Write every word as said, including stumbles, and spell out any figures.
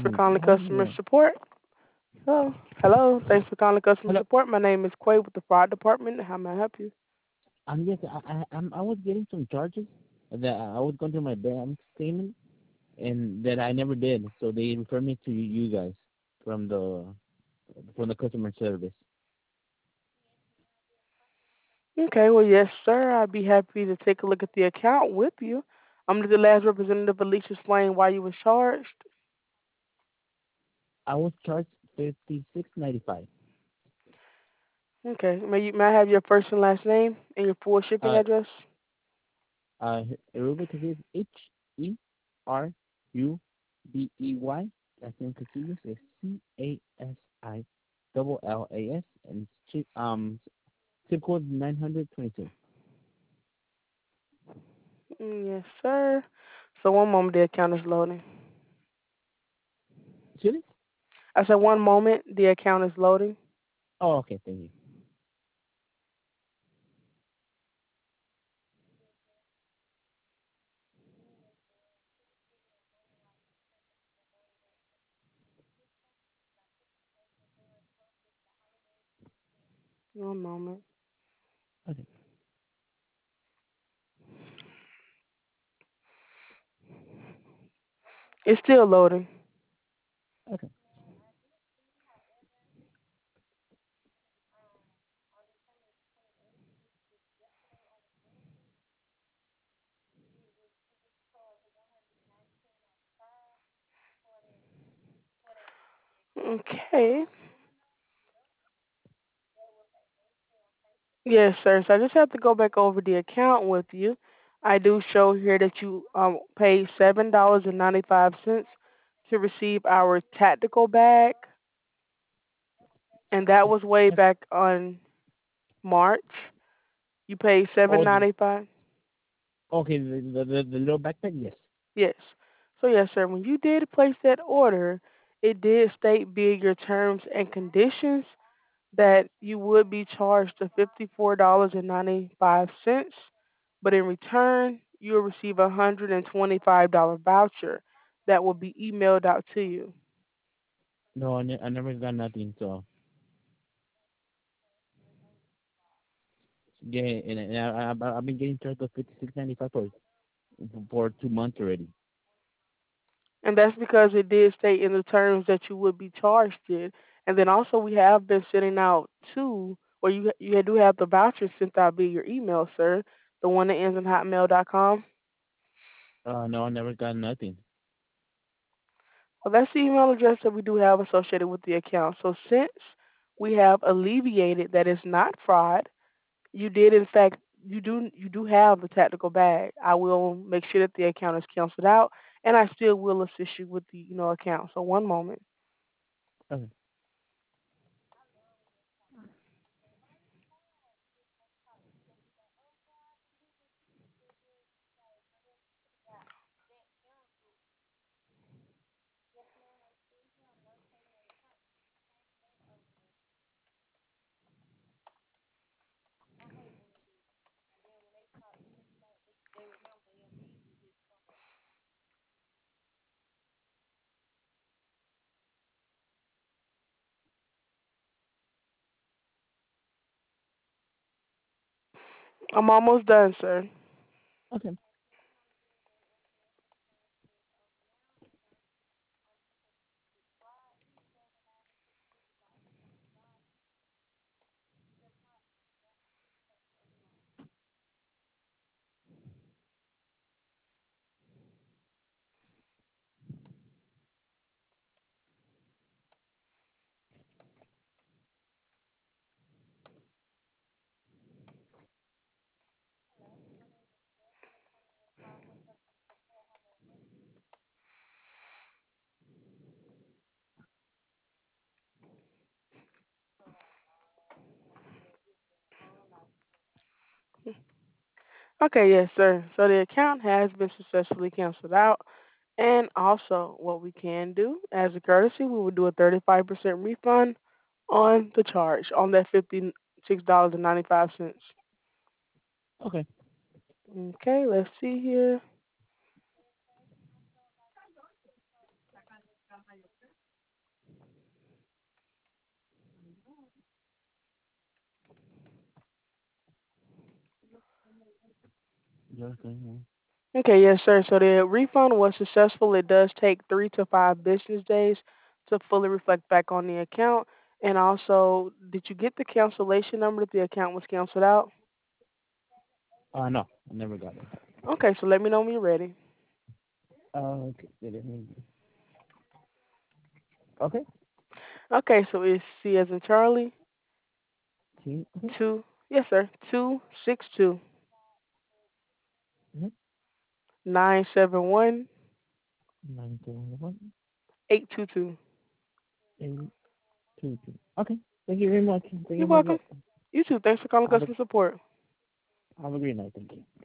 for Um, calling how you customer doing? support. Hello. Hello. Thanks for calling customer Hello. support. My name is Quay with the fraud department. How may I help you? Um, yes, I, I, I'm, I was getting some charges that I was going to my bank statement, and that I never did. So they referred me to you guys from the from the customer service. Okay. Well, yes, sir. I'd be happy to take a look at the account with you. I'm the last representative. Alicia explain why you was charged. I was charged fifty six ninety five. Okay. May you may I have your first and last name and your full shipping Uh, address? uh, Aruba is H E R U B E Y. Last name Casillas is C A S I double L A S, and it's chi- um zip code nine hundred twenty two. Mm, yes, sir. So one moment, the account is loading. Really? I said one moment, the account is loading. Oh, okay, thank you. One moment. Okay, It's still loading. okay. Okay. Yes, sir. So I just have to go back over the account with you. I do show here that you um paid seven dollars and ninety five cents to receive our tactical bag, and that was way back on March. You paid seven Oh, the, ninety five. okay, the, the the the little backpack, yes. Yes. So yes, sir. When you did place that order, it did state via your terms and conditions that you would be charged the fifty-four dollars and ninety-five cents, but in return, you'll receive a one hundred twenty-five dollars voucher that will be emailed out to you. No, I, ne- I never got nothing. So yeah, and, and I, I I've been getting charged of fifty six ninety five for for two months already. And that's because it did state in the terms that you would be charged it. And then also we have been sending out two, or you you do have the voucher sent out via your email, sir. The one that ends in hotmail dot com. Uh, no, I never got nothing. Well, that's the email address that we do have associated with the account. So since we have alleviated that it's not fraud, you did in fact you do you do have the tactical bag. I will make sure that the account is canceled out, and I still will assist you with the you know account. So one moment. Okay, I'm almost done, sir. okay, Okay, yes, sir. So the account has been successfully canceled out. And also, what we can do as a courtesy, we will do a thirty-five percent refund on the charge on that fifty-six dollars and ninety-five cents. okay. Okay, let's see here. Just going Okay, yes, sir. So the refund was successful. It does take three to five business days to fully reflect back on the account. And also, did you get the cancellation number if the account was canceled out? Uh, no, I never got it. Okay, so let me know when you're ready. Uh, okay, wait a minute. Okay. Okay, so it's C as in Charlie, See, okay. two, yes, sir, two six two Mm-hmm. nine seven one Nine seven one eight two two. eight two two. Okay. Thank you very much. Thank You're you very welcome. much. You too. Thanks for calling Have a customer support. have a great night. Thank you.